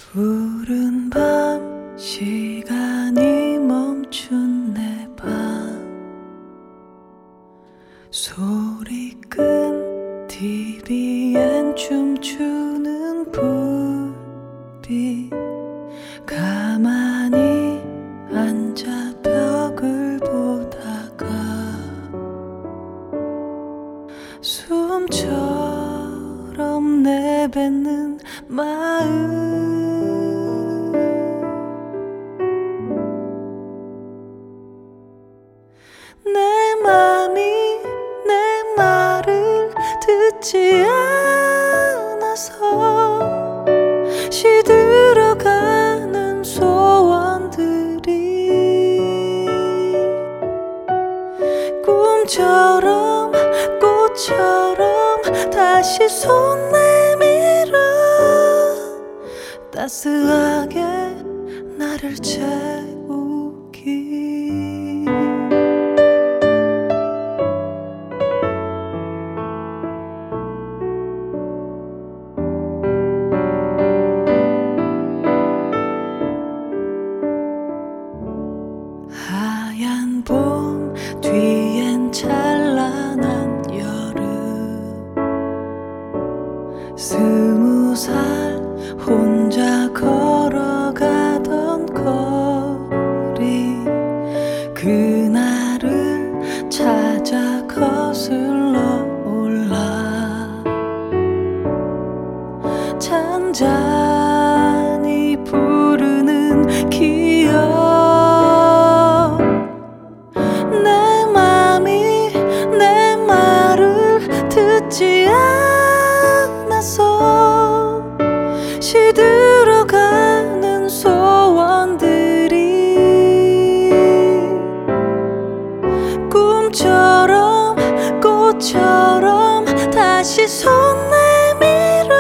푸른 밤 시간이 멈춘 내 방 소리 끈 TV엔 춤추는 불빛 가만히 앉아 벽을 보다가 숨처럼 내뱉는 마음 내 맘이 내 말을 듣지 않아서 시들어가는 소원들이 꿈처럼 꽃처럼 다시 손 내밀어 따스하게 나를 채우기 하얀 봄 뒤엔 찬란한 여름 20살 혼자 걸어가던 거리 그날을 찾아 거슬러 올라 잔잔히 부르는 기억 내 맘이 내 말을 듣지 않아서 시들어가는 소원들이 꿈처럼 꽃처럼 다시 손 내밀어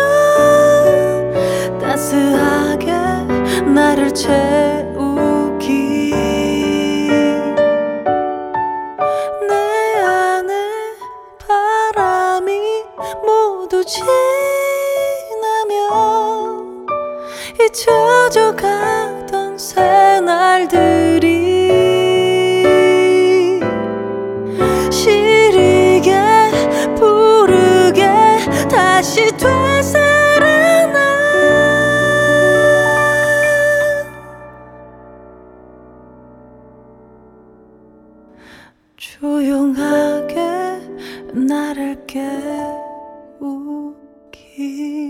따스하게 나를 채우기 내 안에 바람이 모두 지나면 잊혀져 가던 새날들이 시리게 부르게 다시 되살아나 조용하게 나를 깨우기